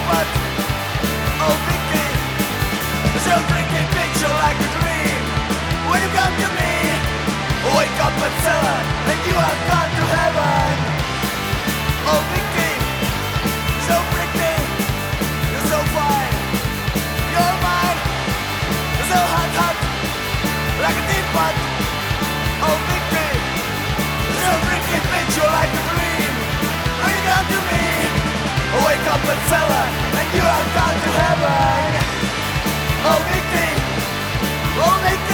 but oh Vicky, so drinking picture like a dream. When you come to me, wake up at 7 and you have gone to heaven. Oh Vicky, so pretty, you're so fine, you're mine, you're so hot, hot, like a teapot. Oh Vicky, so drinking picture like a dream. When you come to me, wake up at 7 and you have gone to heaven. Oh Vicky, oh Vicky.